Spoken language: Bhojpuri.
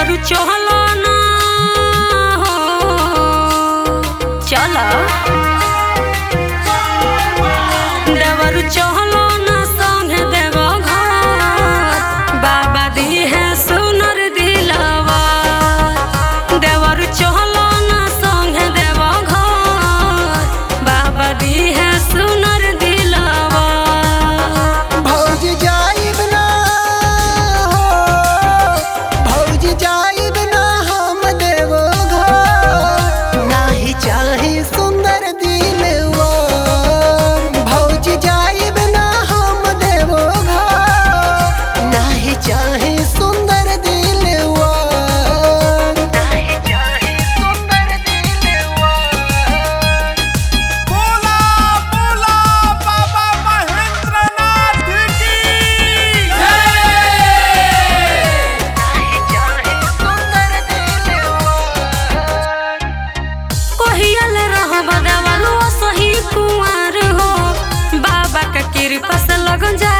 देवरु चहलो ना हो चला देवरु चहलो ना संगे देव घर बाबा दी है सुनर दिलवा देवरु चहलो ना संगे देव घर बाबा दी है सुनर दिलवा भौज जाइब ना हो भौज जाइब ना हम देव घर नाही चाहे सुंदर दिलवा भौज जाइब ना हम देव घर नाही चाहे सुंदर दिलवा नाही चाहे सुंदर दिलवा बोला बोला बाबा महेंद्रनाथ की कोहियल रहब देवरु सही कुंवर हो बाबा का कृपा से लगन जा